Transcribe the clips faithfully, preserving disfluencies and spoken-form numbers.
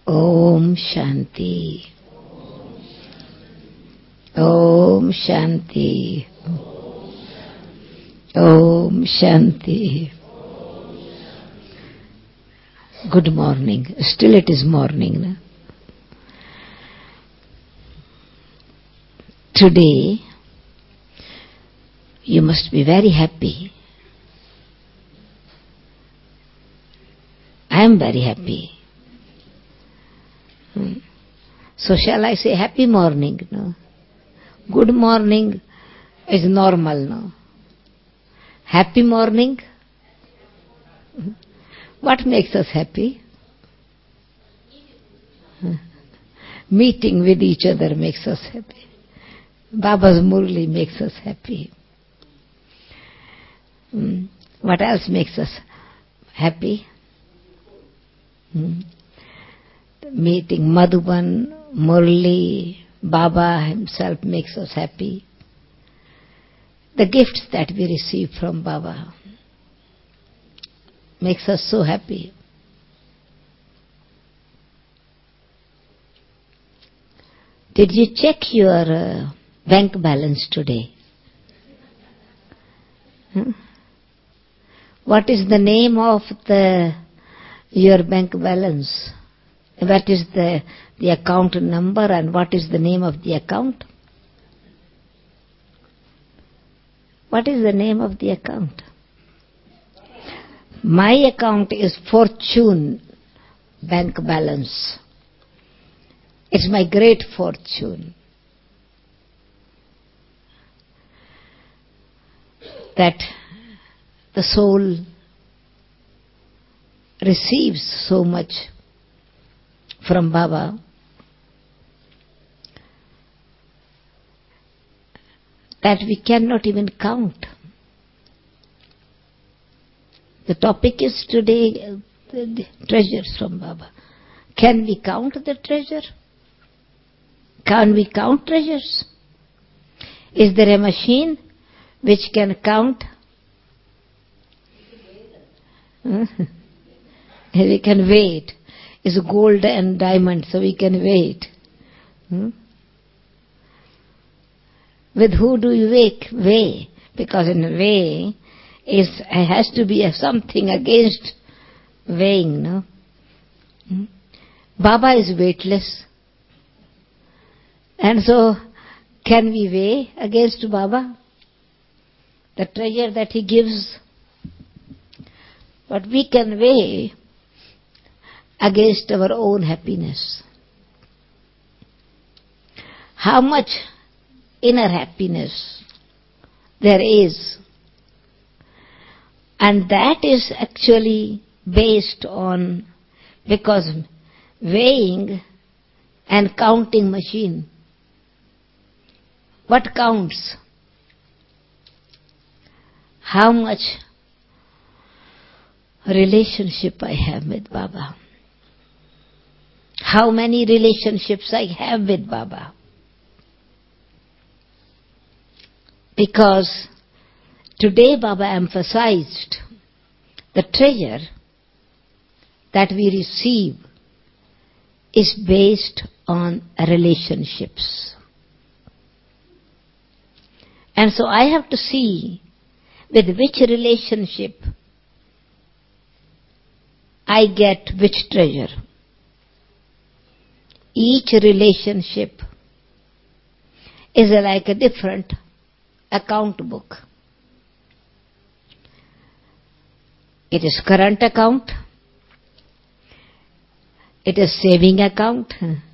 Om Shanti. Om Shanti. Om Shanti. Good morning. Still it is morning. No? Today you must be very happy. I am very happy. Hmm. So shall I say happy morning? No. Good morning is normal, no? Happy morning? What makes us happy? Meeting with each other makes us happy. Baba's Murli makes us happy. Hmm. What else makes us happy? Hmm. Meeting Madhuban, Murli, Baba himself makes us happy. The gifts that we receive from Baba makes us so happy. Did you check your uh, bank balance today? Hmm? What is the name of the your bank balance? What is the, the account number and what is the name of the account? What is the name of the account? My account is Fortune Bank Balance. It's my great fortune that the soul receives so much from Baba that we cannot even count. The topic is today uh, the, the treasures from Baba. Can we count the treasure? Can we count treasures? Is there a machine which can count? We can weigh it. It's gold and diamond, so we can weigh it. Hmm? With who do you weigh? Weigh. Because in a way, it has to be something against weighing, no? Hmm? Baba is weightless. And so, can we weigh against Baba? The treasure that he gives. But we can weigh against our own happiness. How much inner happiness there is. And that is actually based on, because weighing and counting machine. What counts? How much relationship I have with Baba. How many relationships I have with Baba. Because today Baba emphasized the treasure that we receive is based on relationships. And so I have to see with which relationship I get which treasure. Each relationship is like a different account book. It is current account, it is saving account,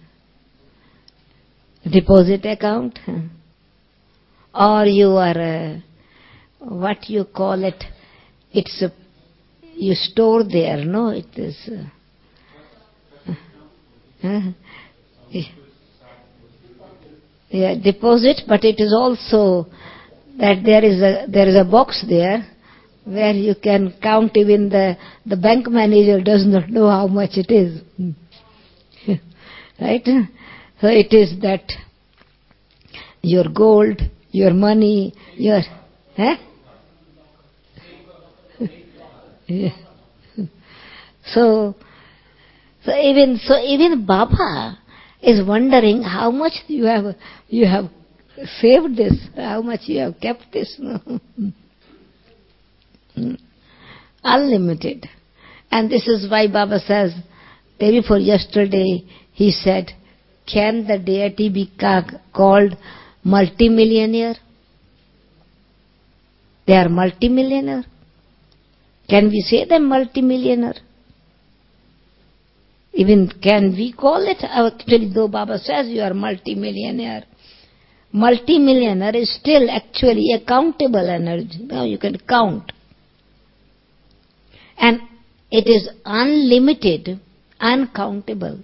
deposit account, or you are, uh, what you call it, it's a, you store there, no, it is, uh, uh, yeah, deposit, but it is also that there is a there is a box there where you can count. Even the the bank manager does not know how much it is. Right? So it is that your gold, your money, your eh? Yeah. So So even so, even Baba is wondering how much you have you have saved this, how much you have kept this. Unlimited. And this is why Baba says, day before yesterday, he said, can the deity be ca- called multimillionaire? They are multimillionaire. Can we say them multimillionaire? Even can we call it? Actually, though Baba says you are multimillionaire, multimillionaire is still actually a countable energy. Now you can count. And it is unlimited, uncountable,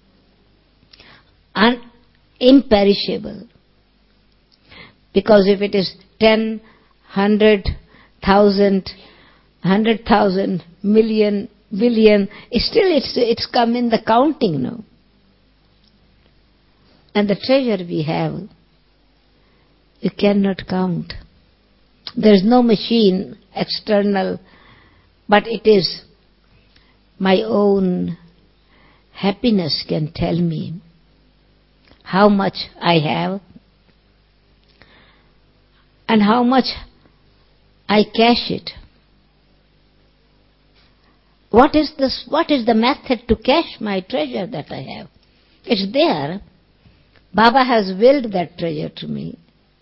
un- imperishable. Because if it is ten, hundred, thousand, hundred thousand, million, billion, still it's, it's come in the counting now. And the treasure we have, you cannot count. There is no machine, external, but it is my own happiness can tell me how much I have and how much I cash it. What is this? What is the method to cash my treasure that I have? It's there. Baba has willed that treasure to me.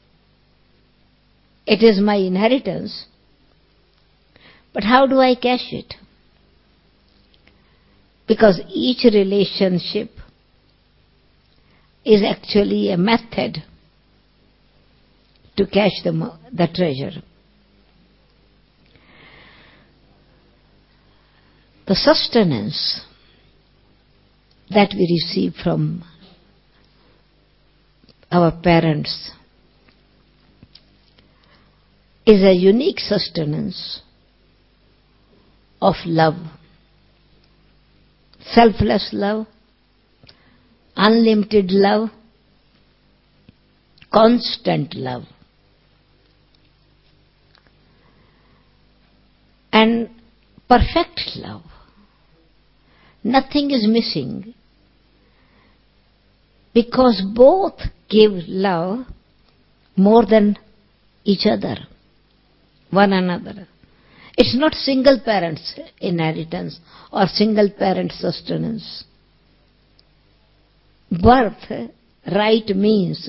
It is my inheritance. But how do I cash it? Because each relationship is actually a method to cash the, the treasure. The sustenance that we receive from our parents is a unique sustenance of love, selfless love, unlimited love, constant love. And perfect love. Nothing is missing. Because both give love more than each other, one another. It's not single parents' inheritance or single parent sustenance. Birth, right, means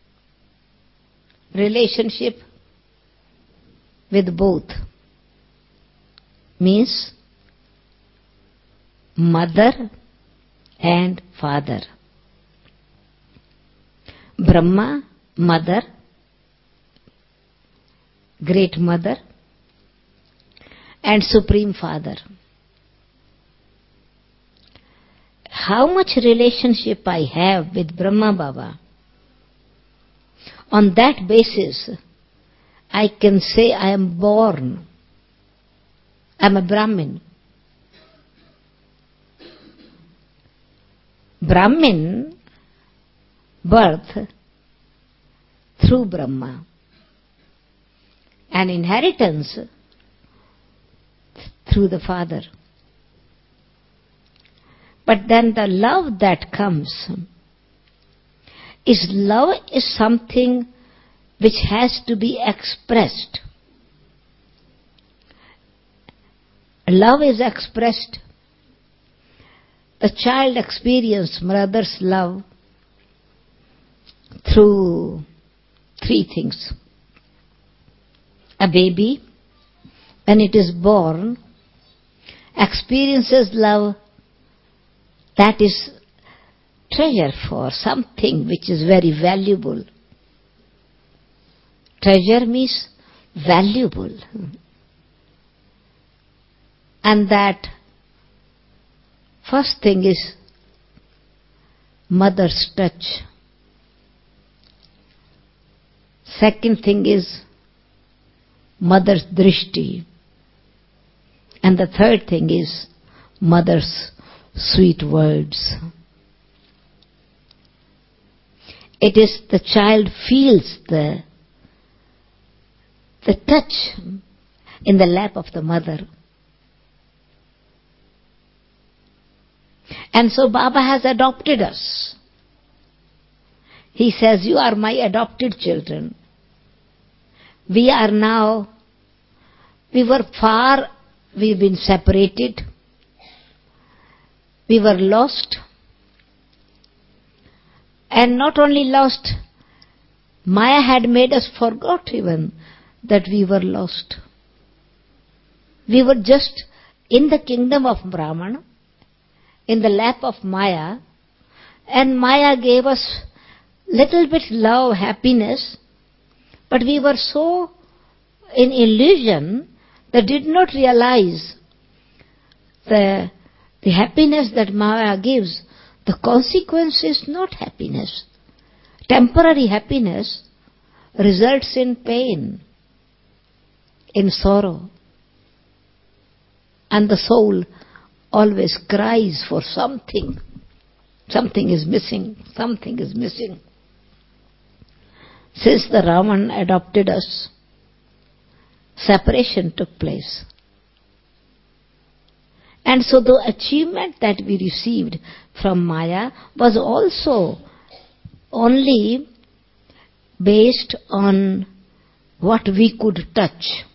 relationship with both. Means mother and father. Brahma, mother, great mother, and Supreme Father. How much relationship I have with Brahma Baba, on that basis, I can say I am born. I am a Brahmin. Brahmin, birth through Brahma. And inheritance through the Father. But then the love that comes is love is something which has to be expressed. Love is expressed. The child experiences mother's love through three things. A baby, when it is born, experiences love that is treasure for something which is very valuable. Treasure means valuable. And that first thing is mother's touch. Second thing is mother's drishti. And the third thing is mother's sweet words. It is the child feels the, the touch in the lap of the mother. And so Baba has adopted us. He says, you are my adopted children. We are now, we were far, we've been separated. We were lost. And not only lost, Maya had made us forget even that we were lost. We were just in the kingdom of Brahman, in the lap of Maya, and Maya gave us little bit love, happiness, but we were so in illusion that did not realize the, the happiness that Maya gives. The consequence is not happiness. Temporary happiness results in pain, in sorrow. And the soul always cries for something. Something is missing, something is missing. Since the Raman adopted us, separation took place. And so the achievement that we received from Maya was also only based on what we could touch,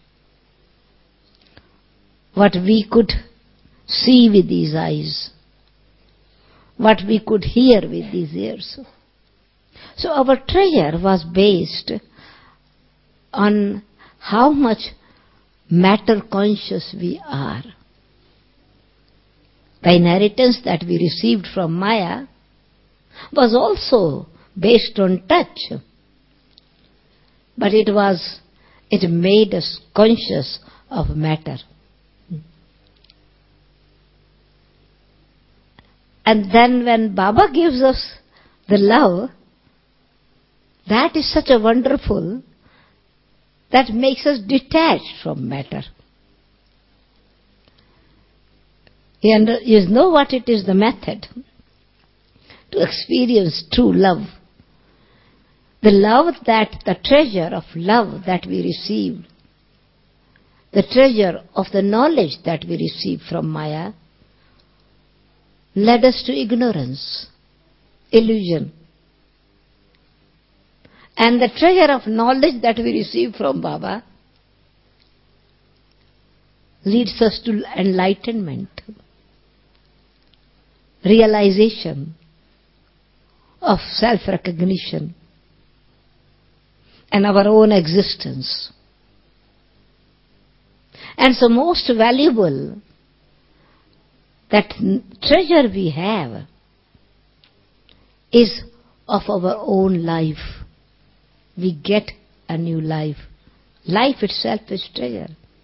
what we could see with these eyes, what we could hear with these ears. So our treasure was based on how much matter conscious we are. The inheritance that we received from Maya was also based on touch, but it was, it made us conscious of matter. And then when Baba gives us the love, that is such a wonderful, that makes us detached from matter. You know what it is, the method to experience true love. The love that, the treasure of love that we receive, the treasure of the knowledge that we receive from Maya, led us to ignorance, illusion. And the treasure of knowledge that we receive from Baba leads us to enlightenment, realization of self-recognition and our own existence. And so most valuable, that treasure we have is of our own life. We get a new life. Life itself is treasure.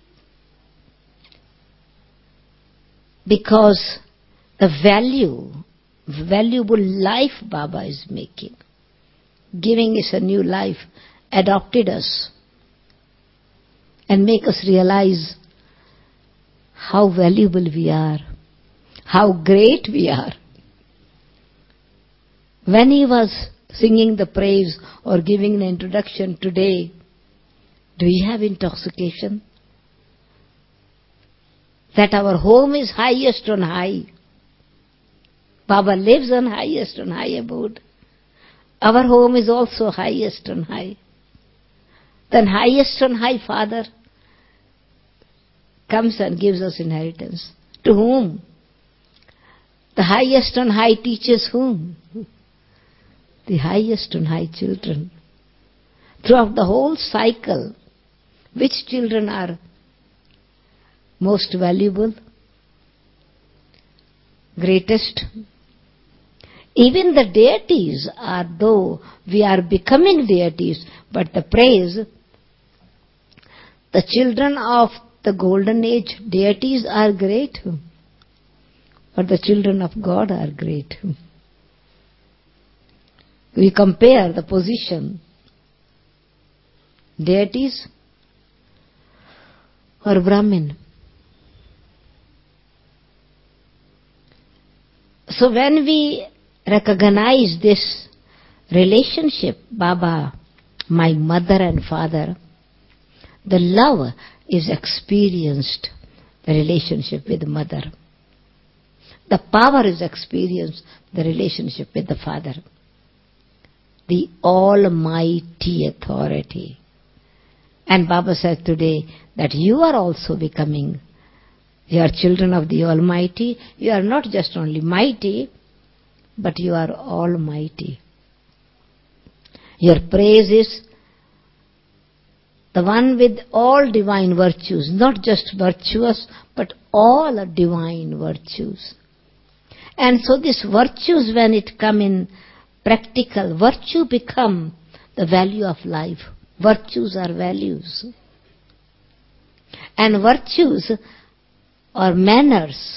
Because the value, valuable life Baba is making, giving us a new life, adopted us, and make us realize how valuable we are, how great we are. When he was singing the praise or giving the introduction today, do we have intoxication? That our home is highest on high. Baba lives on highest on high abode. Our home is also highest on high. Then highest on high Father comes and gives us inheritance. To whom? The highest on high teaches whom? The highest on high children. Throughout the whole cycle, which children are most valuable? Greatest? Even the deities are, though we are becoming deities, but the praise, the children of the golden age deities are great, but the children of God are great. We compare the position, deities or Brahmin. So when we recognize this relationship, Baba, my mother and father, the love is experienced, the relationship with mother. The power is experienced, the relationship with the Father. The Almighty authority. And Baba said today that you are also becoming, you are children of the Almighty. You are not just only mighty, but you are almighty. Your praise is the one with all divine virtues, not just virtuous, but all divine virtues. And so these virtues, when it come in practical, virtue become the value of life. Virtues are values. And virtues or manners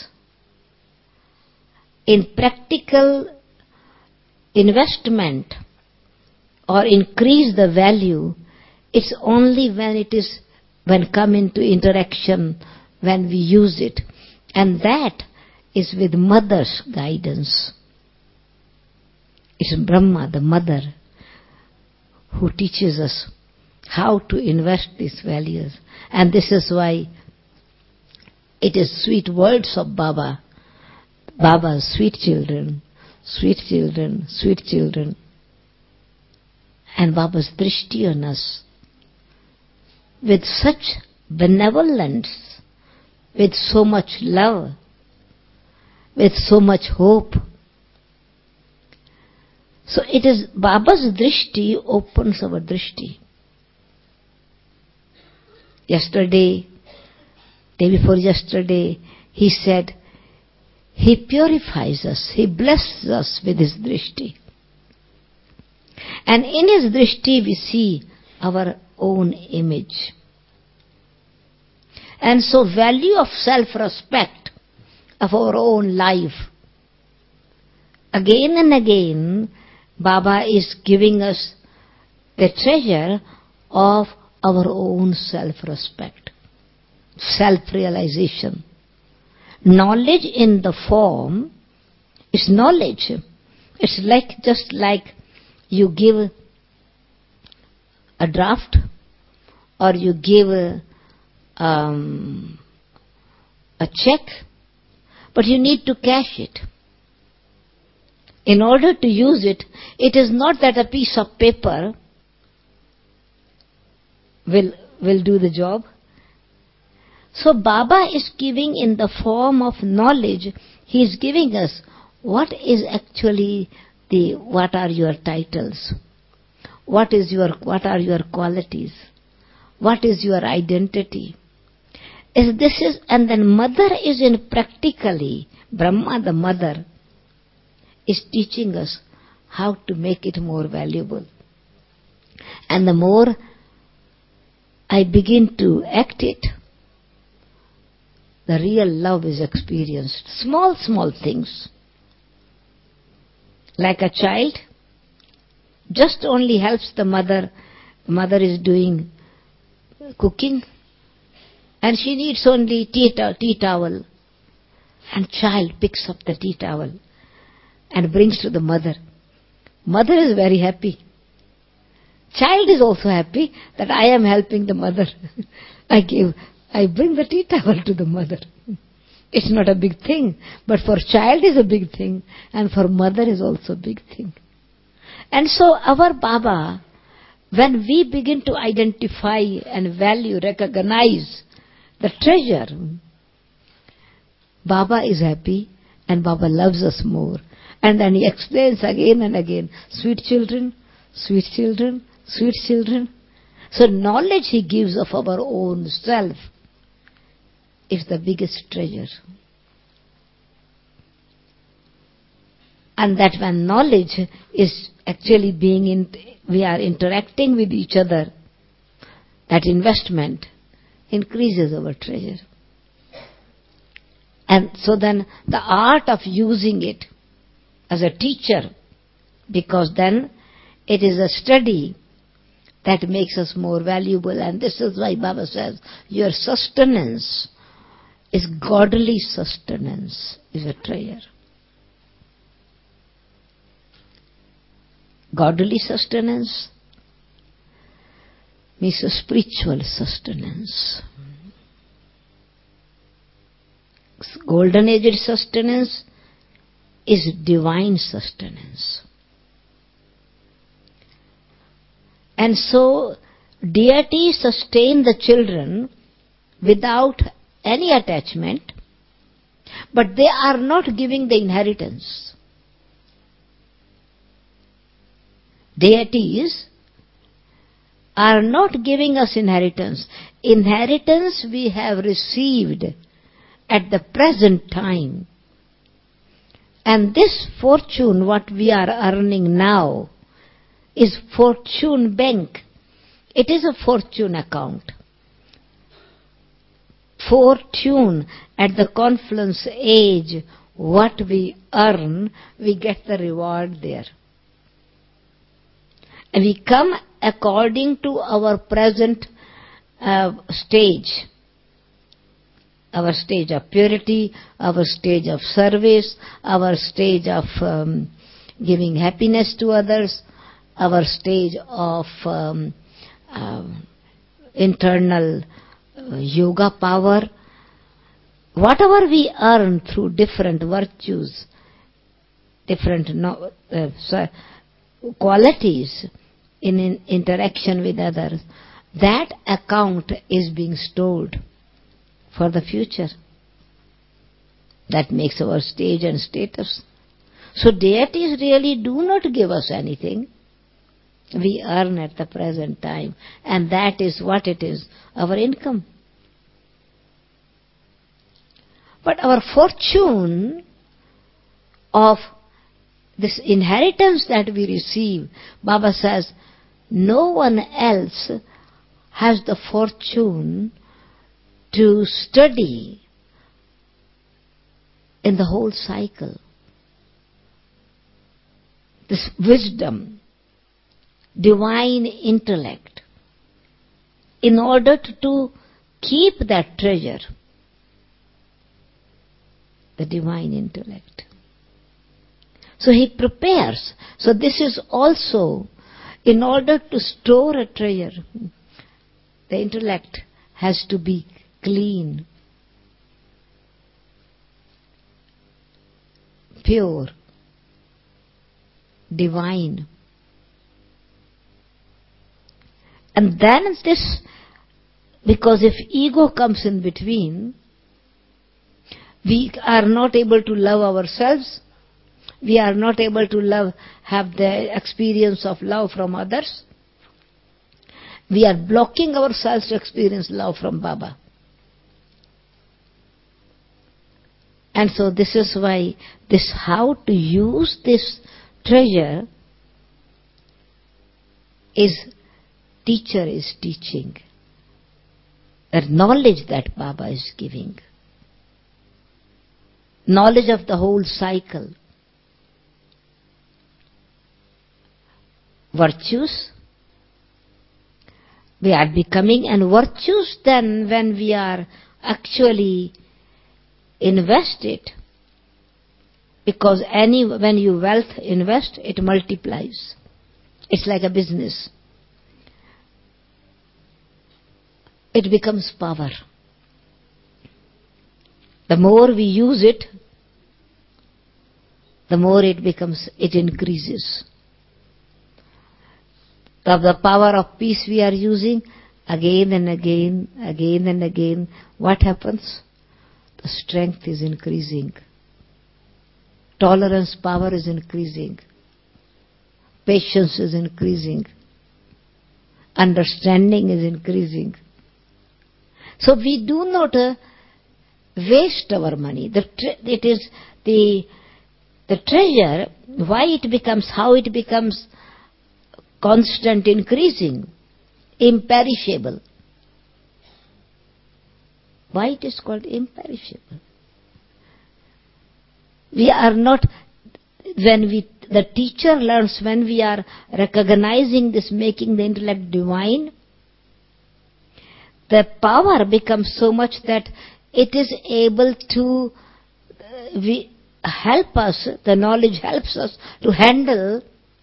in practical investment or increase the value, it's only when it is, when come into interaction, when we use it. And that is with mother's guidance. It's Brahma, the mother, who teaches us how to invest these values. And this is why it is sweet words of Baba. Baba's sweet children, sweet children, sweet children. And Baba's drishti on us with such benevolence, with so much love, with so much hope. So it is Baba's drishti opens our drishti. Yesterday, day before yesterday, he said, he purifies us, he blesses us with his drishti. And in his drishti we see our own image. And so value of self-respect of our own life. Again and again, Baba is giving us the treasure of our own self-respect, self-realization. Knowledge in the form is knowledge. It's like just like you give a draft or you give a, um, a check, but you need to cash it. In order to use it, it is not that a piece of paper will, will do the job. So Baba is giving in the form of knowledge. He is giving us what is actually the, what are your titles? What is your, what are your qualities? What is your identity? Is this is, and then mother is in practically, Brahma the mother is teaching us how to make it more valuable. And the more I begin to act it, the real love is experienced. Small, small things. Like a child, just only helps the mother. The mother is doing cooking, and she needs only tea, tea towel. And child picks up the tea towel and brings to the mother. Mother is very happy. Child is also happy that I am helping the mother. I give, I bring the tea towel to the mother. It's not a big thing, but for child is a big thing, and for mother is also a big thing. And so our Baba, when we begin to identify and value, recognize the treasure, Baba is happy and Baba loves us more. And then he explains again and again, sweet children, sweet children, sweet children. So knowledge he gives of our own self is the biggest treasure. And that when knowledge is actually being in, we are interacting with each other, that investment increases our treasure. And so then the art of using it as a teacher, because then it is a study that makes us more valuable. And this is why Baba says, your sustenance is godly sustenance, is a treasure. Godly sustenance means a spiritual sustenance. Golden age sustenance is divine sustenance. And so, deity sustains the children without any attachment, but they are not giving the inheritance. Deities are not giving us inheritance. Inheritance we have received at the present time. And this fortune, what we are earning now, is fortune bank. It is a fortune account. Fortune, at the confluence age, what we earn, we get the reward there. And we come according to our present uh, stage. Our stage of purity, our stage of service, our stage of um, giving happiness to others, our stage of um, uh, internal uh, yoga power. Whatever we earn through different virtues, different no, uh, so qualities in, in interaction with others, that account is being stored for the future. That makes our stage and status. So deities really do not give us anything. We earn at the present time, and that is what it is, our income. But our fortune of this inheritance that we receive, Baba says, no one else has the fortune to study in the whole cycle. This wisdom, divine intellect, in order to, to keep that treasure, the divine intellect. So he prepares. So this is also, in order to store a treasure, the intellect has to be clean, pure, divine. And then this, because if ego comes in between, we are not able to love ourselves, we are not able to love, have the experience of love from others. We are blocking ourselves to experience love from Baba. And so this is why this how to use this treasure is teacher is teaching. The knowledge that Baba is giving. Knowledge of the whole cycle. Virtues. We are becoming, and virtues then when we are actually invested, because any when you wealth invest, it multiplies. It's like a business. It becomes power. The more we use it, the more it becomes, it increases. Of the power of peace we are using, again and again, again and again, what happens? The strength is increasing. Tolerance power is increasing. Patience is increasing. Understanding is increasing. So we do not uh, waste our money. The tre- it is the the treasure, why it becomes, how it becomes constant increasing, imperishable. Why it is called imperishable? We are not, when we, the teacher learns, when we are recognizing this, making the intellect divine, the power becomes so much that it is able to uh, we help us, the knowledge helps us to handle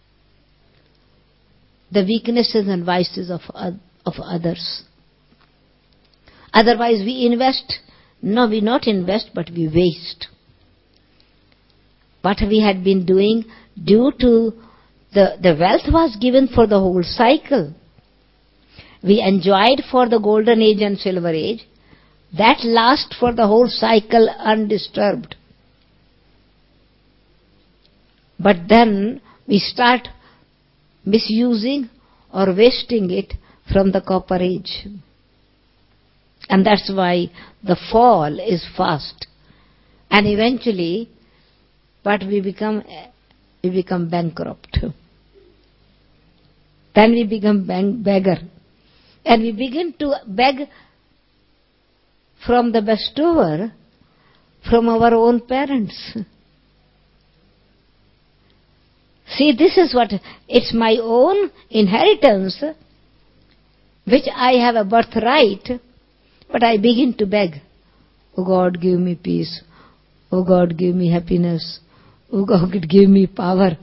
the weaknesses and vices of, of others. Otherwise we invest, no, we not invest, but we waste. what we had been doing due to the, the wealth was given for the whole cycle. We enjoyed for the golden age and silver age. That lasts for the whole cycle undisturbed. But then we start misusing or wasting it from the copper age. And that's why the fall is fast. And eventually, but we become we become bankrupt. Then we become bang, beggar. And we begin to beg from the bestower, from our own parents. See, this is what, it's my own inheritance, which I have a birthright, but I begin to beg. Oh God, give me peace. Oh God, give me happiness. Oh God, give me power.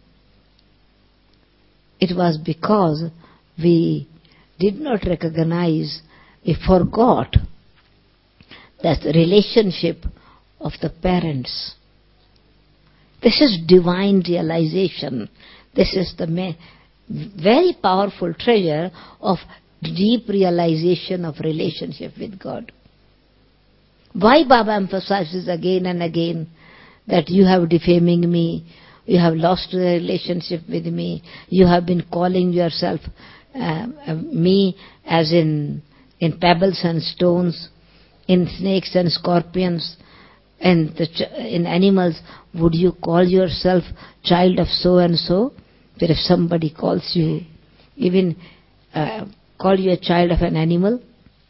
It was because we did not recognize, we forgot that relationship of the parents. This is divine realization. This is the very powerful treasure of deep realization of relationship with God. Why Baba emphasizes again and again that you have defaming me, you have lost the relationship with me, you have been calling yourself uh, uh, me as in in pebbles and stones, in snakes and scorpions, and the ch- in animals. Would you call yourself child of so and so? But if somebody calls you, even uh, call you a child of an animal,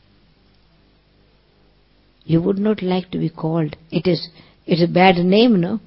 you would not like to be called. It is it's a bad name, no?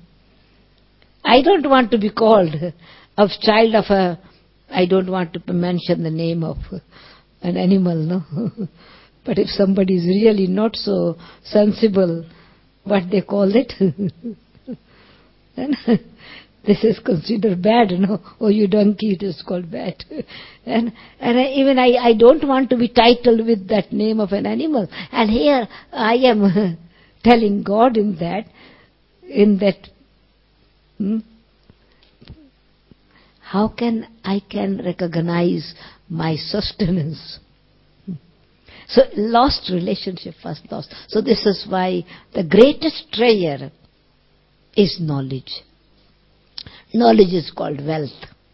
I don't want to be called of child of a. I don't want to mention the name of an animal, no. But if somebody is really not so sensible, what they call it, then this is considered bad, no? Oh, you donkey, it is called bad. And and I, even I, I don't want to be titled with that name of an animal. And here I am telling God in that, in that, hmm, how can I can recognize my sustenance? So lost relationship was lost. So this is why the greatest treasure is knowledge. Knowledge is called wealth.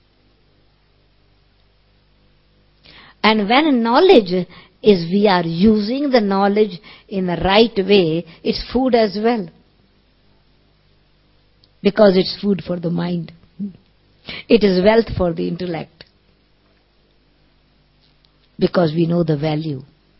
And when knowledge is, we are using the knowledge in the right way, it's food as well. Because it's food for the mind. It is wealth for the intellect. Because we know the value.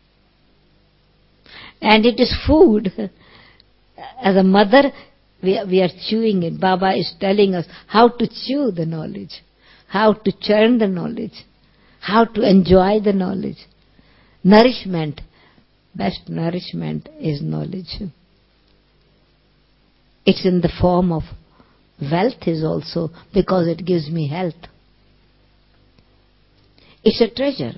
And it is food. As a mother, we are, we are chewing it. Baba is telling us how to chew the knowledge, how to churn the knowledge, how to enjoy the knowledge. Nourishment, best nourishment is knowledge. It's in the form of wealth is also, because it gives me health. It's a treasure.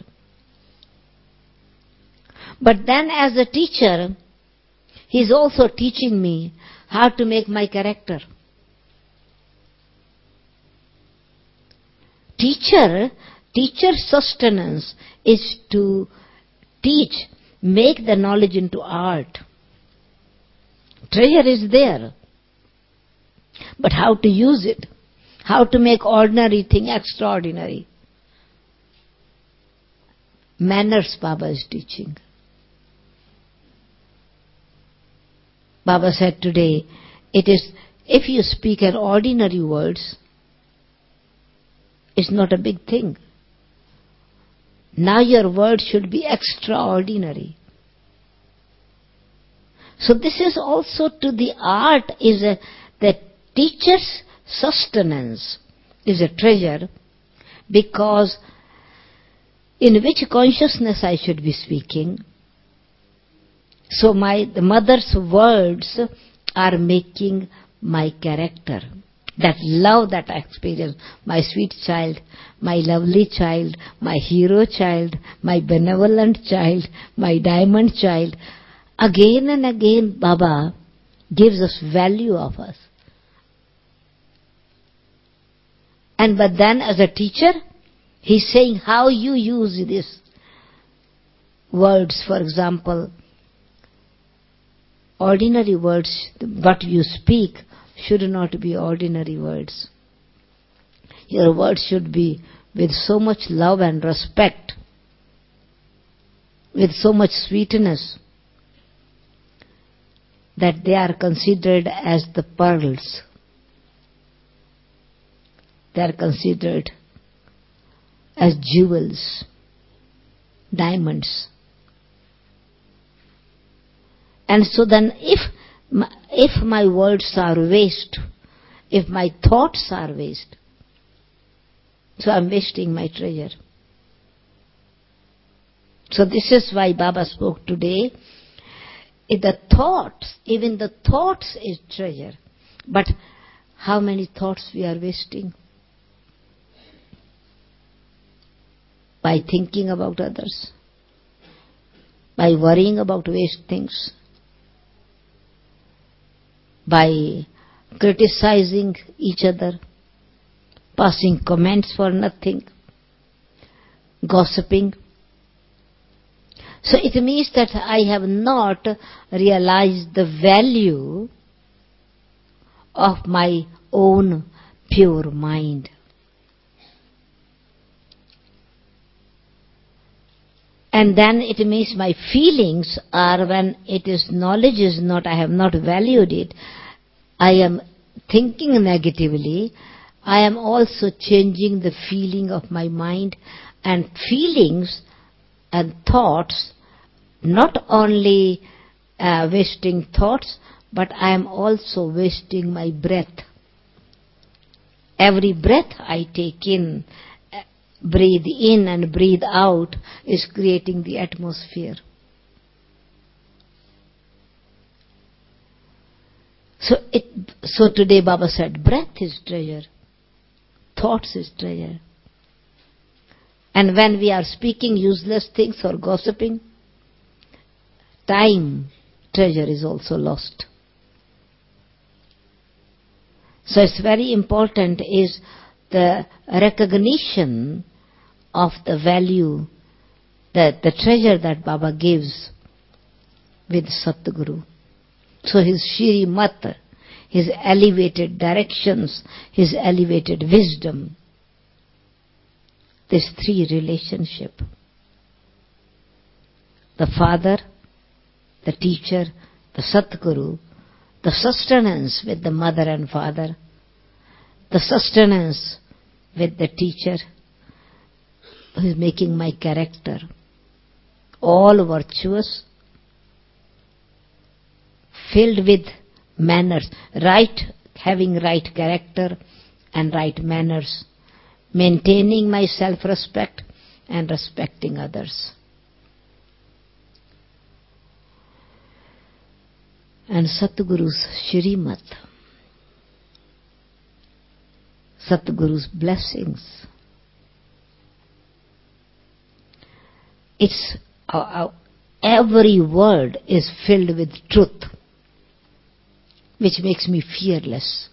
But then as a teacher, he's also teaching me how to make my character. Teacher, teacher's sustenance is to teach, make the knowledge into art. Treasure is there. But how to use it? How to make ordinary thing extraordinary? Manners Baba is teaching. Baba said today, it is, if you speak an ordinary words, it's not a big thing. Now your words should be extraordinary. So this is also to the art, is a, the teacher's sustenance is a treasure, because in which consciousness I should be speaking. So my the mother's words are making my character. That love that I experience, my sweet child, my lovely child, my hero child, my benevolent child, my diamond child. Again and again Baba gives us value of us. And but then as a teacher, he's saying how you use these words. For example, ordinary words, what you speak should not be ordinary words. Your words should be with so much love and respect, with so much sweetness, that they are considered as the pearls. They are considered as jewels, diamonds. And so then if my, if my words are waste, if my thoughts are waste, so I'm wasting my treasure. So this is why Baba spoke today. If the thoughts, even the thoughts is treasure. But how many thoughts we are wasting? By thinking about others, by worrying about waste things, by criticizing each other, passing comments for nothing, gossiping. So it means that I have not realized the value of my own pure mind. And then it means my feelings are, when it is knowledge is not, I have not valued it, I am thinking negatively, I am also changing the feeling of my mind, and feelings and thoughts, not only uh, wasting thoughts, but I am also wasting my breath. Every breath I take in, breathe in and breathe out, is creating the atmosphere. So it, so today Baba said, breath is treasure, thoughts is treasure. And when we are speaking useless things or gossiping, time, treasure is also lost. So it's very important is the recognition of the value, that the treasure that Baba gives with Satguru. So his Shri Mat, his elevated directions, his elevated wisdom, this three relationship. The father, the teacher, the Satguru, the sustenance with the mother and father, the sustenance with the teacher who is making my character all virtuous, filled with manners, right, having right character and right manners, maintaining my self-respect and respecting others. And Satguru's Shrimat, Satguru's blessings. It's uh, uh, every word is filled with truth, which makes me fearless,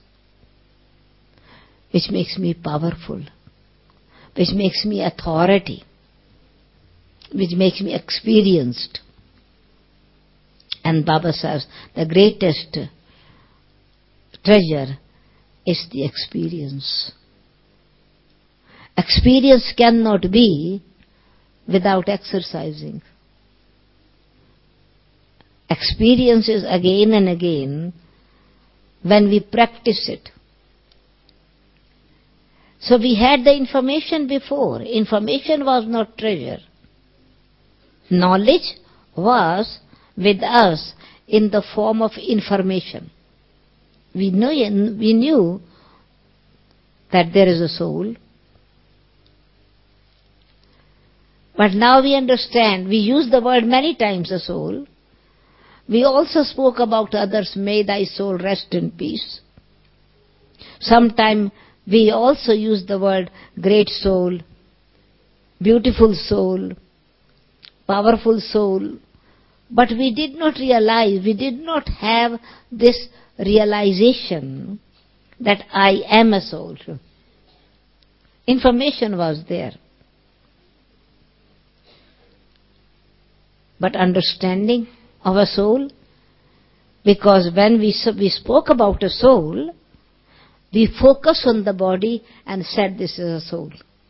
which makes me powerful, which makes me authority, which makes me experienced. And Baba says the greatest treasure is the experience. Experience cannot be without exercising. Experience is again and again when we practice it. So we had the information before. Information was not treasure. Knowledge was with us in the form of information. We know, we knew that there is a soul. But now we understand, we use the word many times, a soul. We also spoke about others, may thy soul rest in peace. Sometime we also use the word great soul, beautiful soul, powerful soul. But we did not realize, we did not have this realization that I am a soul. Information was there. But understanding of a soul, because when we, we spoke about a soul, we focus on the body and said this is a soul.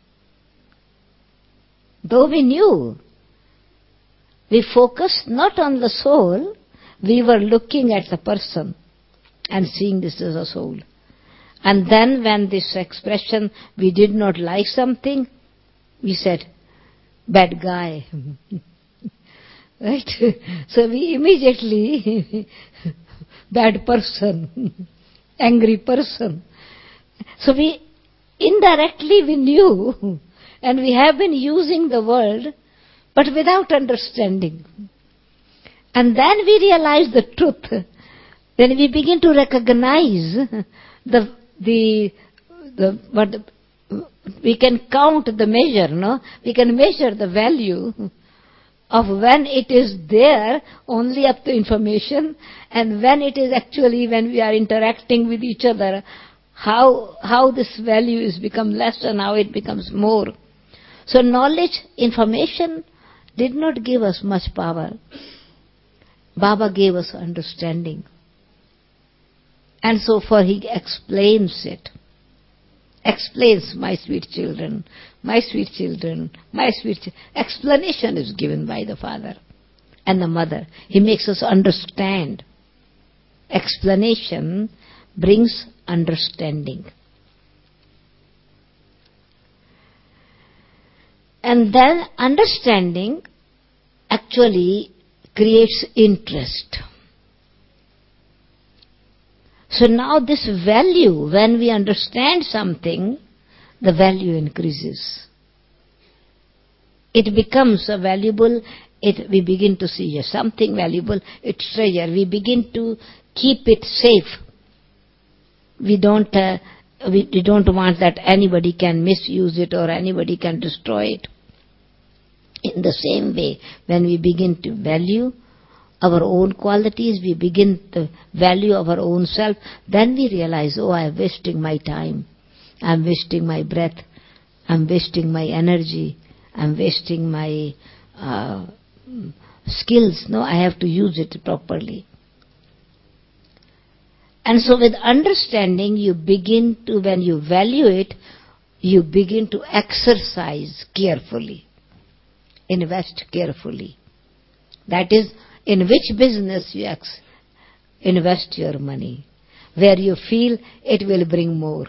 Though we knew, we focused not on the soul, we were looking at the person and seeing this as a soul. And then when this expression, we did not like something, we said, bad guy. Right? So we immediately, bad person, angry person. So we, indirectly we knew, and we have been using the word, but without understanding. And then we realize the truth. Then we begin to recognize the the the what we can count the measure, no? We can measure the value of when it is there only up to information, and when it is actually when we are interacting with each other, how how this value is become less and how it becomes more. So knowledge, information did not give us much power. Baba gave us understanding. And so for he explains it. Explains, my sweet children, my sweet children, my sweet children. Explanation is given by the father and the mother. He makes us understand. Explanation brings understanding. And then understanding actually creates interest. So now this value, when we understand something, the value increases. It becomes a valuable, it, we begin to see yes, something valuable, it's treasure. We begin to keep it safe. We don't, uh, we, we don't want that anybody can misuse it or anybody can destroy it. In the same way, when we begin to value our own qualities, we begin to value our own self, then we realize, oh, I am wasting my time, I am wasting my breath, I am wasting my energy, I am wasting my uh, skills. No, I have to use it properly. And so with understanding, you begin to, when you value it, you begin to exercise carefully. Invest carefully. That is, in which business you ex- invest your money, where you feel it will bring more.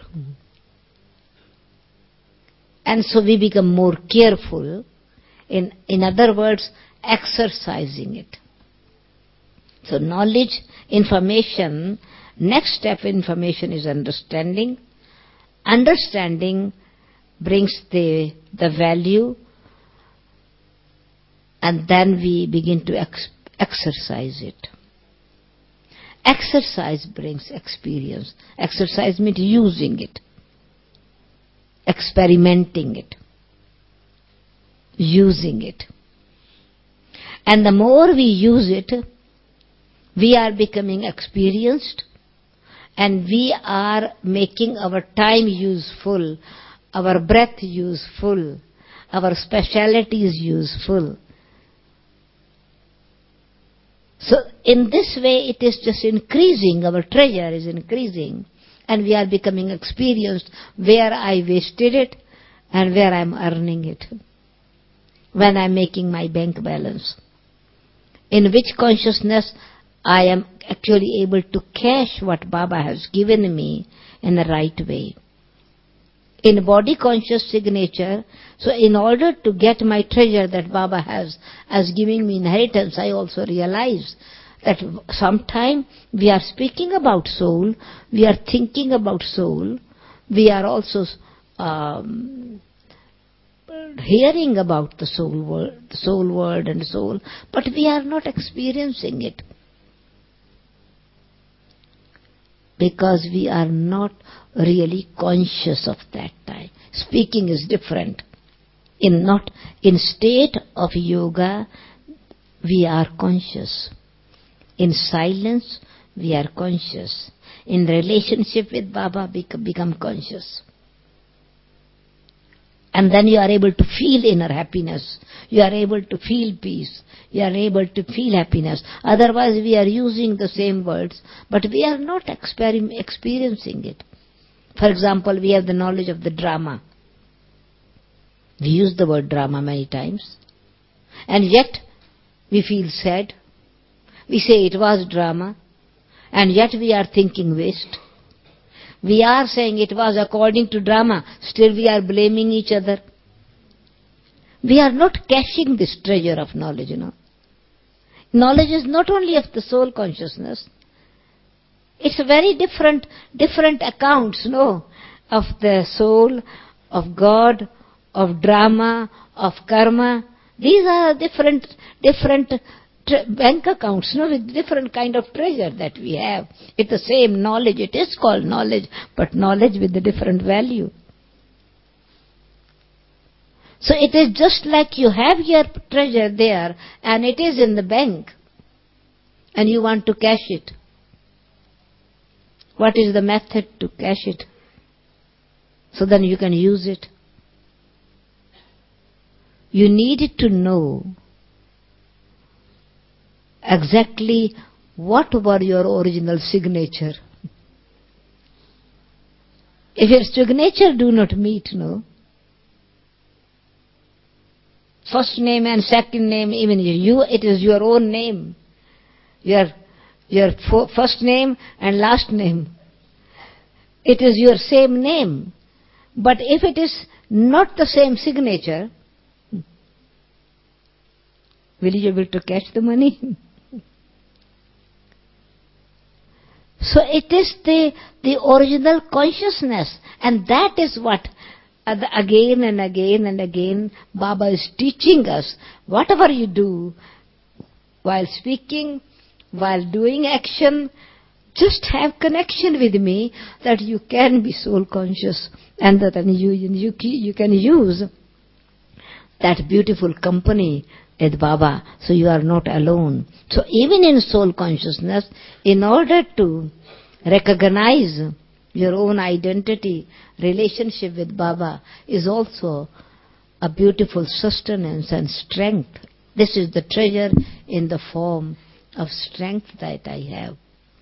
And so we become more careful, in, in other words, exercising it. So knowledge, information, next step in information is understanding. Understanding brings the, the value, and then we begin to ex- exercise it. Exercise brings experience. Exercise means using it, experimenting it, using it. And the more we use it, we are becoming experienced, and we are making our time useful, our breath useful, our specialities useful. So in this way it is just increasing, our treasure is increasing, and we are becoming experienced where I wasted it and where I am earning it, when I am making my bank balance, in which consciousness I am actually able to cash what Baba has given me in the right way. In body conscious signature, so in order to get my treasure that Baba has as giving me inheritance, I also realize that sometime we are speaking about soul, we are thinking about soul, we are also um, hearing about the soul word, the soul word and soul, but we are not experiencing it. Because we are not really conscious of that time. Speaking is different. In not in state of yoga, we are conscious. In silence, we are conscious. In relationship with Baba, we become conscious. And then you are able to feel inner happiness. You are able to feel peace. You are able to feel happiness. Otherwise we are using the same words, but we are not exper- experiencing it. For example, we have the knowledge of the drama. We use the word drama many times. And yet we feel sad. We say it was drama. And yet we are thinking waste. We are saying it was according to drama. Still we are blaming each other. We are not caching this treasure of knowledge, you know. Knowledge is not only of the soul consciousness. It's a very different, different accounts, no, of the soul, of God, of drama, of karma. These are different, different tre- bank accounts, no, with different kind of treasure that we have. It's the same knowledge. It is called knowledge, but knowledge with a different value. So it is just like you have your treasure there and it is in the bank and you want to cash it. What is the method to cash it? So then you can use it. You need to know exactly what were your original signature. If your signature do not meet, no, first name and second name, even you, it is your own name. Your, your first name and last name. It is your same name. But if it is not the same signature, will you be able to catch the money? So it is the, the original consciousness, and that is what again and again and again Baba is teaching us. Whatever you do, while speaking, while doing action, just have connection with me, that you can be soul conscious, and that you, you, you can use that beautiful company with Baba, so you are not alone. So even in soul consciousness, in order to recognize your own identity, relationship with Baba is also a beautiful sustenance and strength. This is the treasure in the form of strength that I have.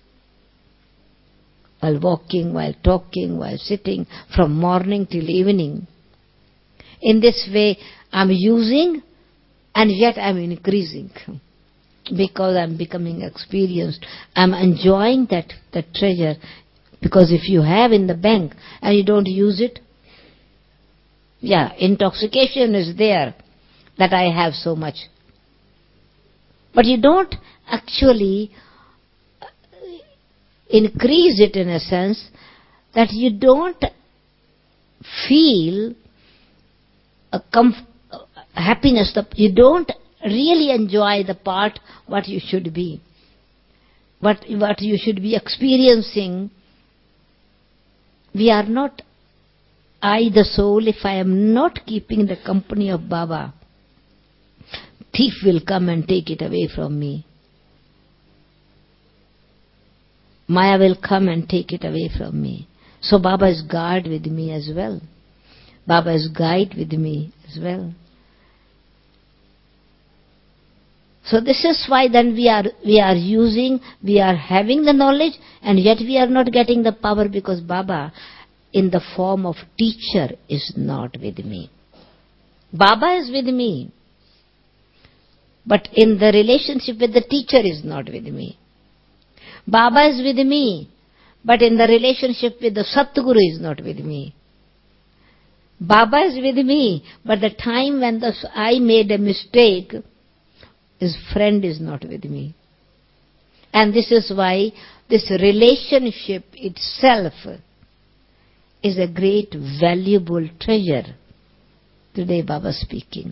While walking, while talking, while sitting, from morning till evening. In this way, I'm using and yet I'm increasing. Because I'm becoming experienced. I'm enjoying that, that treasure. Because if you have in the bank and you don't use it, yeah, intoxication is there that I have so much. But you don't actually increase it in a sense that you don't feel a comf- happiness, you don't really enjoy the part what you should be, what, what you should be experiencing. We are not, I the soul, if I am not keeping the company of Baba, thief will come and take it away from me. Maya will come and take it away from me. So Baba is guard with me as well. Baba is guide with me as well. So this is why then we are we are using, we are having the knowledge, and yet we are not getting the power, because Baba in the form of teacher is not with me. Baba is with me, but in the relationship with the teacher is not with me. Baba is with me, but in the relationship with the Satguru is not with me. Baba is with me, but the time when the, I made a mistake, his friend is not with me. And this is why this relationship itself is a great valuable treasure. Today Baba speaking.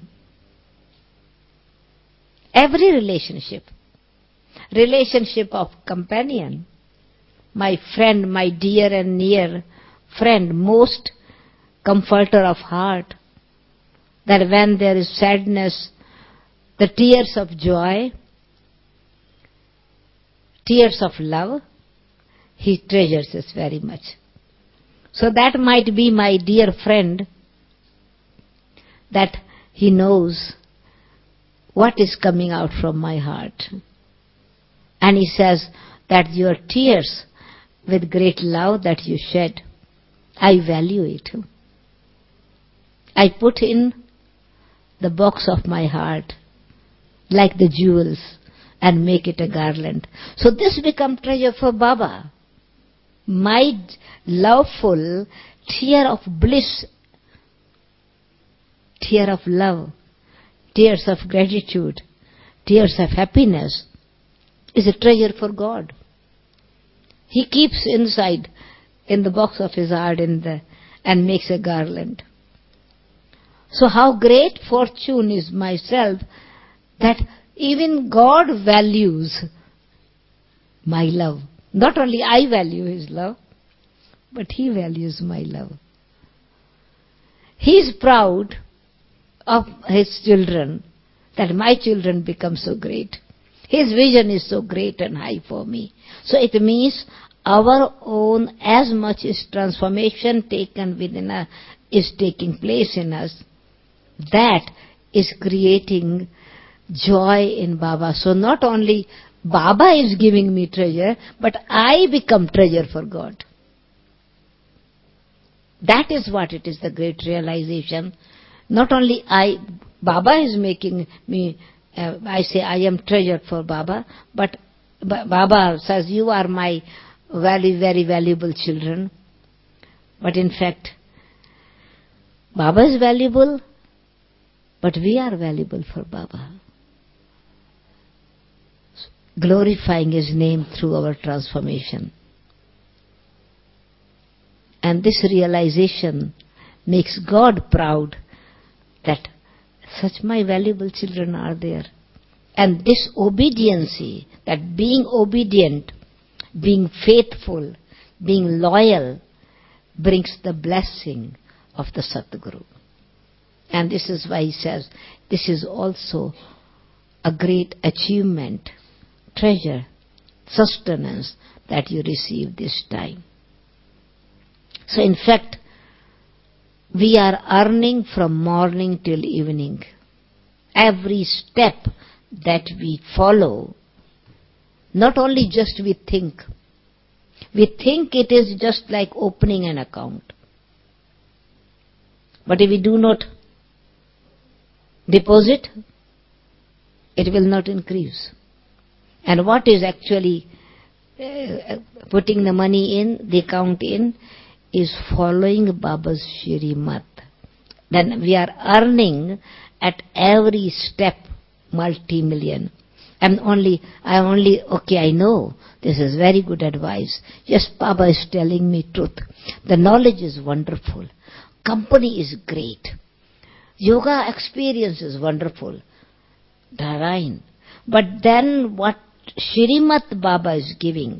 Every relationship, relationship of companion, my friend, my dear and near friend, most comforter of heart, that when there is sadness, the tears of joy, tears of love, he treasures us very much. So that might be my dear friend, that He knows what is coming out from my heart. And He says that your tears with great love that you shed, I value it. I put in the box of my heart like the jewels and make it a garland. So this become treasure for Baba. My loveful tear of bliss, tear of love, tears of gratitude, tears of happiness is a treasure for God. He keeps inside in the box of His heart in the, and makes a garland. So how great fortune is myself that even God values my love. Not only I value His love, but He values my love. He is proud of His children, that my children become so great. His vision is so great and high for me. So it means our own, as much as transformation taken within us is taking place in us, that is creating joy in Baba. So not only Baba is giving me treasure, but I become treasure for God. That is what it is, the great realization. Not only I, Baba is making me, uh, I say I am treasure for Baba, but Baba says you are my very, very valuable children. But in fact, Baba is valuable, but we are valuable for Baba. Glorifying His name through our transformation. And this realization makes God proud that such my valuable children are there. And this obediency, that being obedient, being faithful, being loyal, brings the blessing of the Satguru. And this is why he says, this is also a great achievement, treasure, sustenance that you receive this time. So in fact, we are earning from morning till evening. Every step that we follow, not only just we think. We think it is just like opening an account. But if we do not deposit, it will not increase. And what is actually uh, putting the money in, the account in, is following Baba's Shrimat. Then we are earning at every step multi-million. I'm only, I'm only, okay, I know, this is very good advice. Yes, Baba is telling me truth. The knowledge is wonderful. Company is great. Yoga experience is wonderful. Dharain. But then what Shrimat Baba is giving,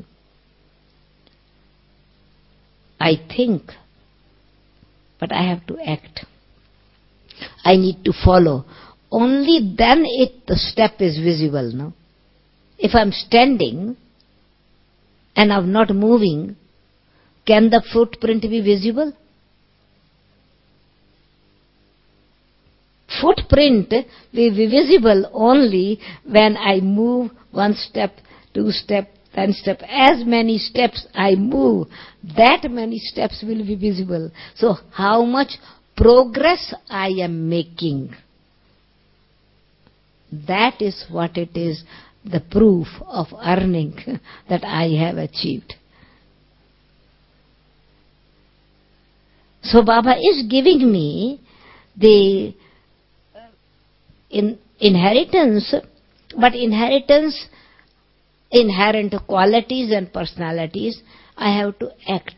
I think, but I have to act. I need to follow. Only then it the step is visible, no? If I'm standing and I'm not moving, can the footprint be visible? Footprint will be visible only when I move one step, two step, ten step. As many steps I move, that many steps will be visible. So how much progress I am making, that is what it is, the proof of earning that I have achieved. So Baba is giving me the in, inheritance, but inheritance, inherent qualities and personalities, I have to act.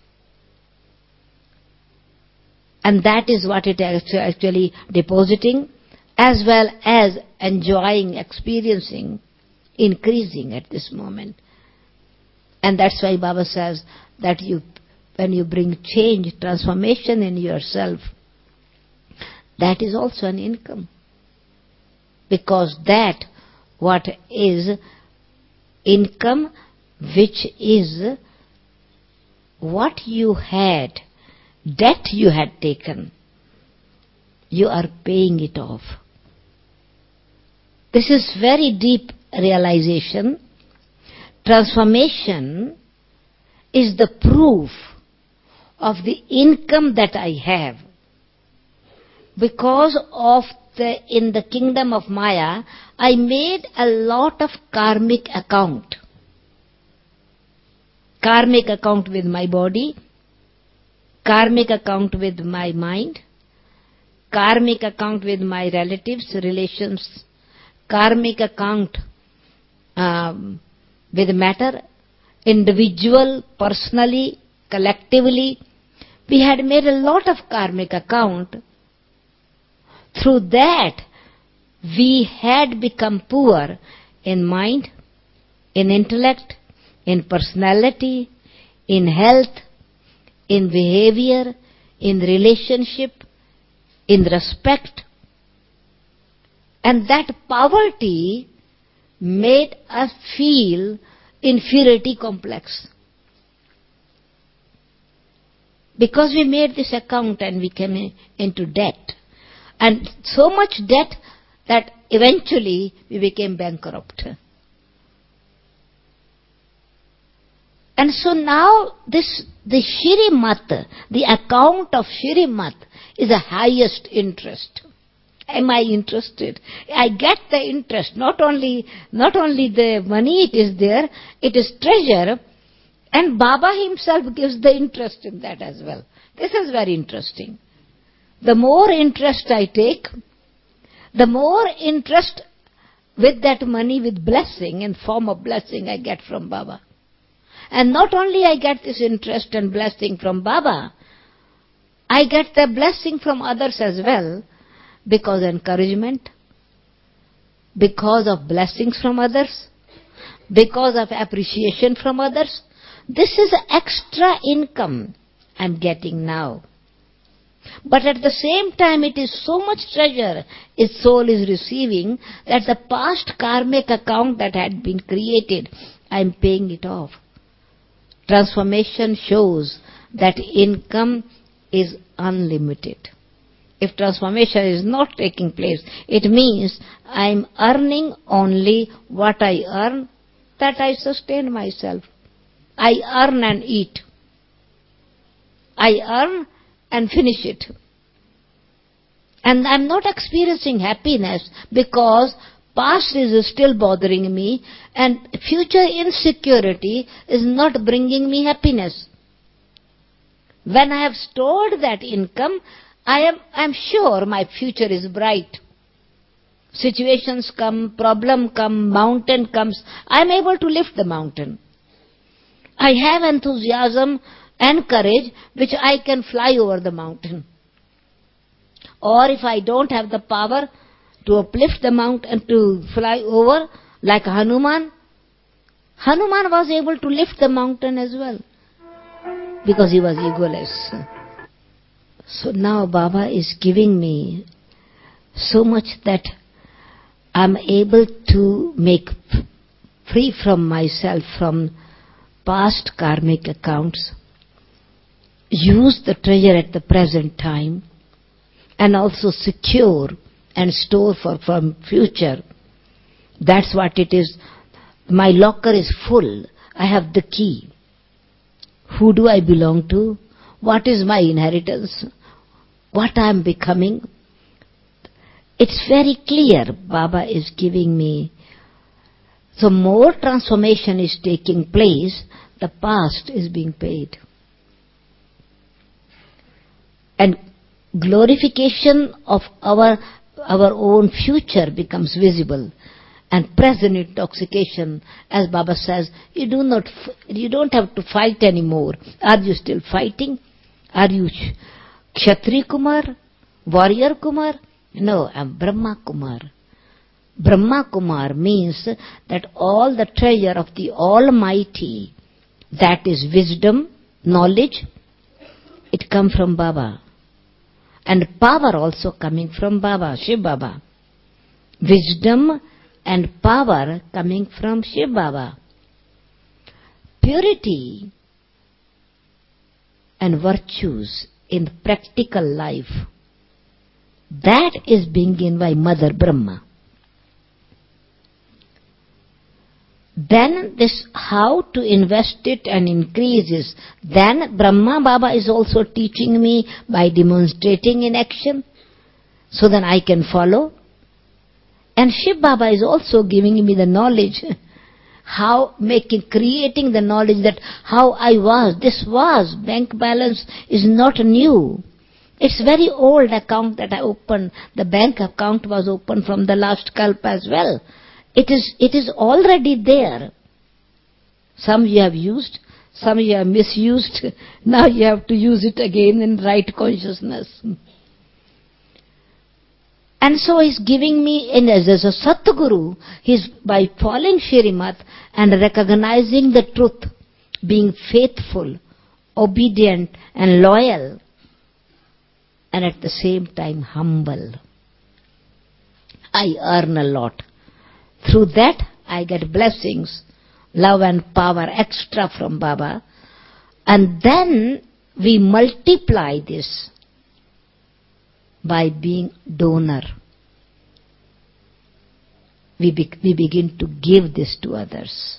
And that is what it is actually depositing, as well as enjoying, experiencing, increasing at this moment. And that's why Baba says that you, when you bring change, transformation in yourself, that is also an income. Because that, what is income, which is what you had, debt you had taken, you are paying it off. This is very deep realization. Transformation is the proof of the income that I have. Because of the, in the kingdom of Maya, I made a lot of karmic account. Karmic account with my body, karmic account with my mind, karmic account with my relatives, relations, karmic account um, with matter, individual, personally, collectively. We had made a lot of karmic account. Through that, we had become poor in mind, in intellect, in personality, in health, in behavior, in relationship, in respect. And that poverty made us feel inferiority complex. Because we made this account and we came into debt. And so much debt that eventually we became bankrupt. And so now this, the Shrimat, the account of Shrimat is the highest interest. Am I interested? I get the interest. Not only, not only the money it is there, it is treasure, and Baba himself gives the interest in that as well. This is very interesting. The more interest I take, the more interest with that money, with blessing, in form of blessing I get from Baba. And not only I get this interest and blessing from Baba, I get the blessing from others as well, because encouragement, because of blessings from others, because of appreciation from others. This is extra income I'm getting now. But at the same time, it is so much treasure its soul is receiving that the past karmic account that had been created, I'm paying it off. Transformation shows that income is unlimited. If transformation is not taking place, it means I'm earning only what I earn, that I sustain myself. I earn and eat. I earn and finish it. And I'm not experiencing happiness because past is still bothering me and future insecurity is not bringing me happiness. When I have stored that income, I am I'm sure my future is bright. Situations come, problem come, mountain comes, I am able to lift the mountain. I have enthusiasm and courage which I can fly over the mountain. Or if I don't have the power to uplift the mountain, to fly over, like Hanuman, Hanuman was able to lift the mountain as well, because he was egoless. So now Baba is giving me so much that I'm able to make free from myself from past karmic accounts, use the treasure at the present time, and also secure and store for from future. That's what it is. My locker is full. I have the key. Who do I belong to? What is my inheritance? What I am becoming? It's very clear. Baba is giving me. So more transformation is taking place. The past is being paid. And glorification of our our own future becomes visible, and present intoxication, as Baba says, you do not, you don't have to fight anymore. Are you still fighting? Are you Kshatri Kumar, Warrior Kumar? No, I'm Brahma Kumar. Brahma Kumar means that all the treasure of the Almighty, that is wisdom, knowledge, it comes from Baba. And power also coming from Baba, Shiv Baba. Wisdom and power coming from Shiv Baba. Purity and virtues in practical life That is being given by Mother Brahma. Then this how to invest it and increase is, then Brahma Baba is also teaching me by demonstrating in action, so that I can follow. And Shiv Baba is also giving me the knowledge, how making, creating the knowledge that how I was, this was, bank balance is not new. It's very old account that I opened. The bank account was opened from the last kalpa as well. It is, it is already there. Some you have used, some you have misused. Now you have to use it again in right consciousness. And so he's giving me, in, as a Satguru, he's by following Shrimat and recognizing the truth, being faithful, obedient and loyal, and at the same time humble. I earn a lot. Through that, I get blessings, love and power extra from Baba. And then we multiply this by being donor. We, be, we begin to give this to others.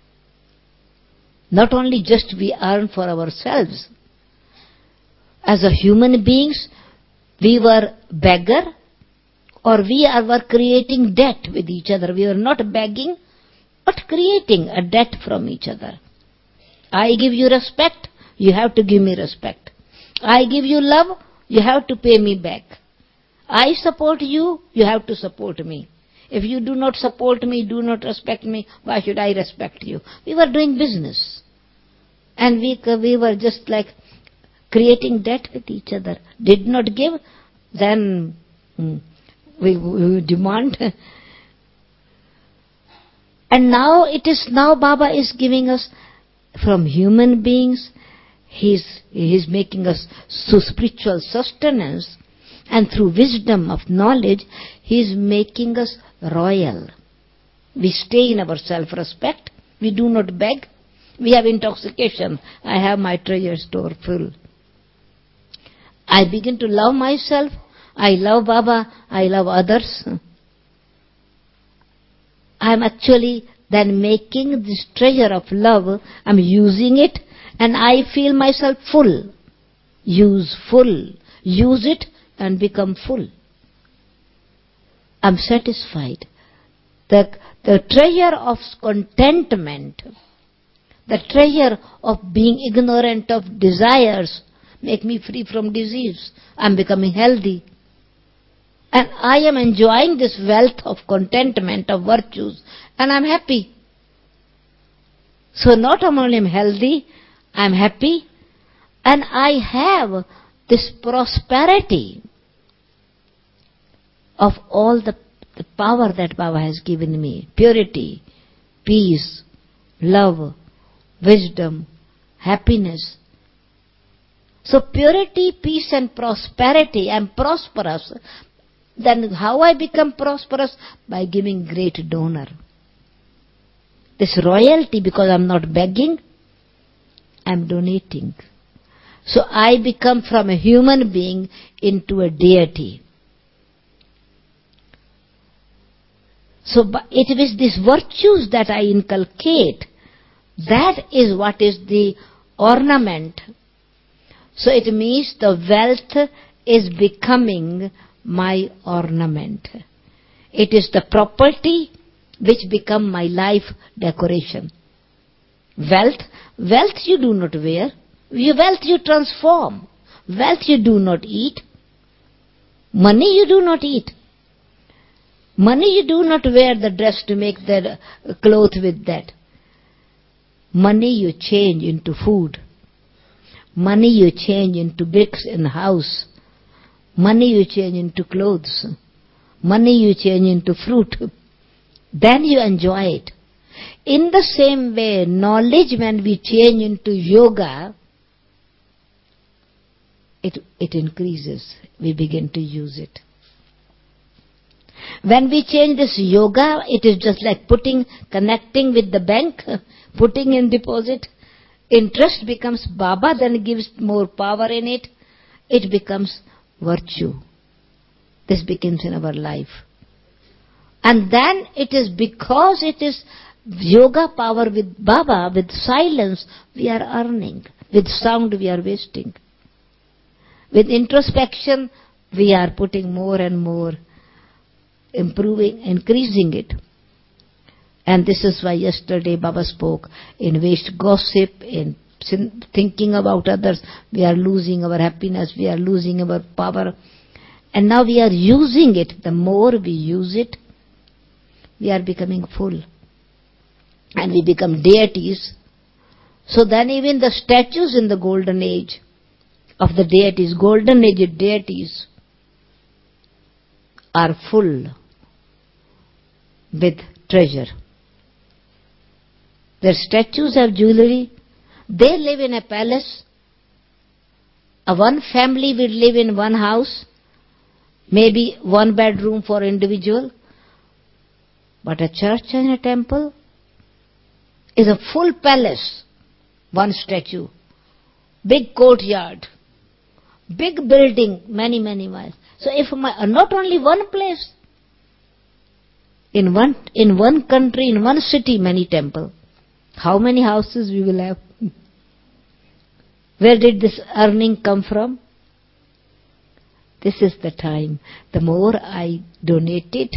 Not only just we earn for ourselves. As a human beings, we were beggar, or we are, were creating debt with each other. We were not begging, but creating a debt from each other. I give you respect, you have to give me respect. I give you love, you have to pay me back. I support you, you have to support me. If you do not support me, do not respect me, why should I respect you? We were doing business. And we, we were just like creating debt with each other. Did not give, then hmm, we, we demand. And now it is, now Baba is giving us from human beings, He's, he's making us so spiritual sustenance, and through wisdom of knowledge, He's making us royal. We stay in our self-respect, we do not beg, we have intoxication. I have my treasure store full. I begin to love myself, I love Baba, I love others. I am actually then making this treasure of love, I am using it, and I feel myself full. Use full. Use it and become full. I am satisfied. The, the treasure of contentment, the treasure of being ignorant of desires, make me free from disease. I am becoming healthy. And I am enjoying this wealth of contentment, of virtues, and I am happy. So not only am I healthy, I am happy, and I have this prosperity of all the, the power that Baba has given me. Purity, peace, love, wisdom, happiness. So purity, peace and prosperity, I am prosperous. Then how I become prosperous? By giving great donor. This royalty, because I am not begging, I am donating. So I become from a human being into a deity. So it is these virtues that I inculcate. That is what is the ornament. So it means the wealth is becoming my ornament. It is the property which become my life decoration. Wealth, wealth you do not wear. Wealth you transform. Wealth you do not eat. Money you do not eat. Money you do not wear the dress to make the cloth with that. Money you change into food. Money you change into bricks in the house. Money you change into clothes. Money you change into fruit. Then you enjoy it. In the same way, knowledge, when we change into yoga, it, it increases. We begin to use it. When we change this yoga, it is just like putting, connecting with the bank, putting in deposit. Interest becomes Baba, then gives more power in it. It becomes virtue. This begins in our life. And then it is because it is yoga power with Baba, with silence, we are earning. With sound, we are wasting. With introspection, we are putting more and more, improving, increasing it. And this is why yesterday Baba spoke, in waste gossip, in thinking about others, we are losing our happiness, we are losing our power. And now we are using it. The more we use it, we are becoming full. And we become deities. So then even the statues in the golden age of the deities, golden age deities, are full with treasure. Their statues have jewelry. They live in a palace. A one family will live in one house, maybe one bedroom for individual. But a church and a temple is a full palace, one statue, big courtyard, big building, many, many miles. So if my, not only one place, in one in one country, in one city, many temples. How many houses we will have? Where did this earning come from? This is the time. The more I donate it,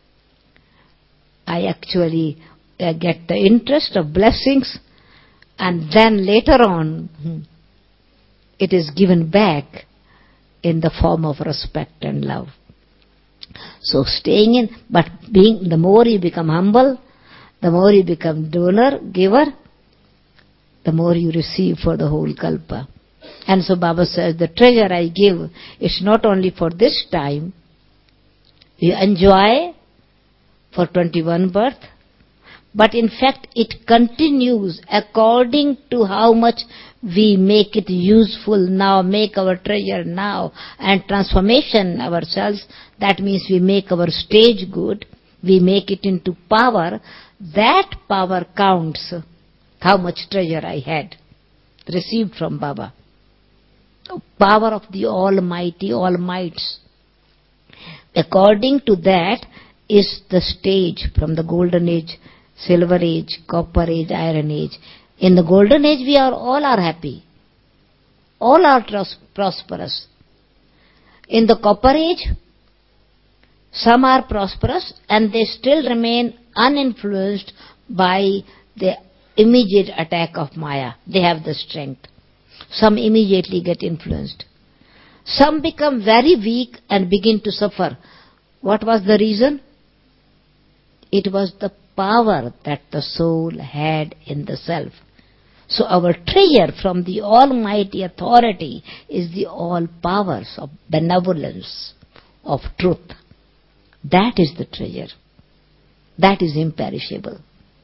I actually uh, get the interest of blessings, and then later on, it is given back in the form of respect and love. So staying in, but being, the more you become humble, the more you become donor, giver, the more you receive for the whole kalpa. And so Baba says, the treasure I give is not only for this time, you enjoy for twenty-one birth, but in fact it continues according to how much we make it useful now, make our treasure now, and transformation ourselves. That means we make our stage good, we make it into power. That power counts how much treasure I had received from Baba. Power of the Almighty, all mights. According to that is the stage from the golden age, silver age, copper age, iron age. In the golden age we are all are happy. All are prosperous. In the copper age, some are prosperous and they still remain uninfluenced by the immediate attack of Maya. They have the strength. Some immediately get influenced. Some become very weak and begin to suffer. What was the reason? It was the power that the soul had in the self. So our treasure from the Almighty authority is the all powers of benevolence, of truth. That is the treasure. That is imperishable.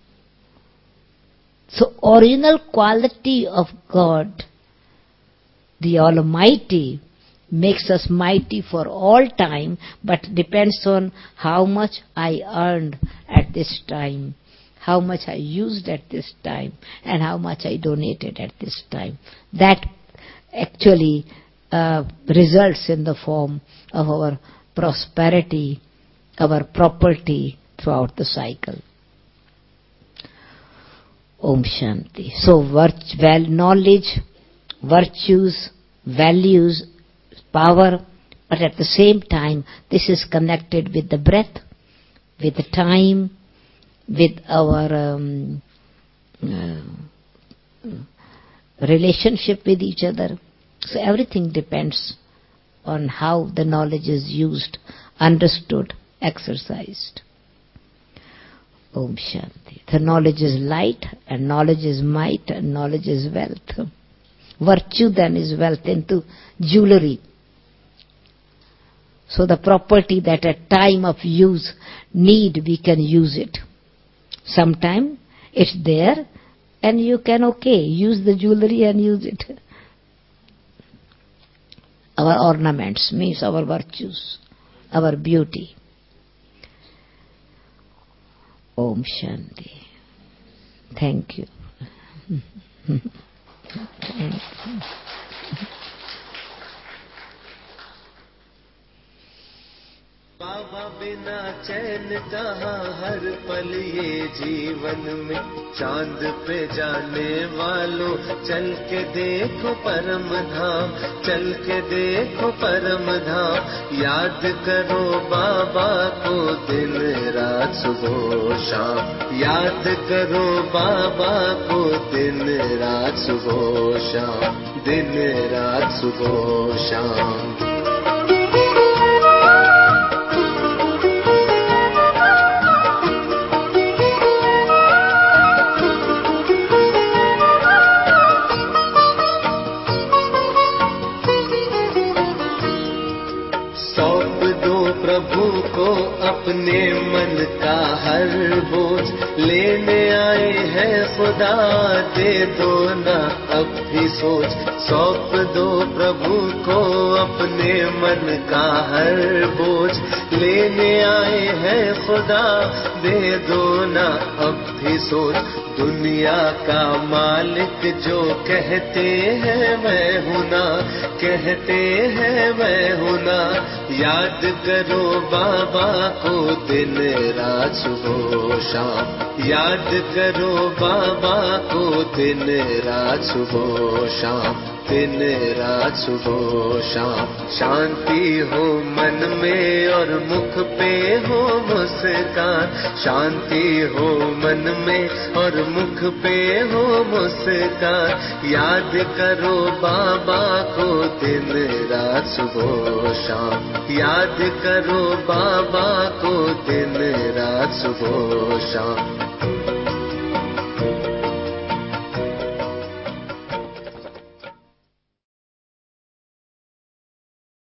So original quality of God, the Almighty, makes us mighty for all time, but depends on how much I earned at this time, how much I used at this time, and how much I donated at this time. That actually uh, results in the form of our prosperity, our property throughout the cycle. Om Shanti. So virt- well, knowledge, virtues, values, power, but at the same time this is connected with the breath, with the time, with our um, uh, relationship with each other. So everything depends on how the knowledge is used, understood, exercised. Om Shanti. The knowledge is light, and knowledge is might, and knowledge is wealth. Virtue then is wealth into jewelry. So the property that at time of use, need, we can use it. Sometime it's there and you can, okay, use the jewelry and use it. Our ornaments means our virtues, our beauty. Om Shanti. Thank you. Thank you. बिना चैन कहाँ हर पल ये जीवन में। चांद पे जाने वालों चल के देखो परम धाम, चल के देखो परम धाम। याद करो बाबा को दिन रात सुबह शाम, याद करो बाबा को दिन रात सुबह शाम, दिन रात सुबह शाम। प्रभु को अपने मन का हर बोझ, लेने आए हैं खुदा दे दो ना अब भी सोच। सौंप दो प्रभु को अपने मन का हर बोझ, लेने आए हैं खुदा दे दो ना अब भी सोच। दुनिया का मालिक जो कहते हैं मैं हूँ ना, कहते हैं मैं हूँ ना। याद करो बाबा को दिन रात सुबह शाम, याद करो बाबा को दिन रात सुबह शाम, दिन रात सुबह शाम। शांति हो मन में और मुख पे हो मुस्कान, शांति हो मन में और मुख पे हो मुस्कान। याद करो बाबा को दिन रात सुबह शाम, याद करो बाबा को दिन रात सुबह शाम,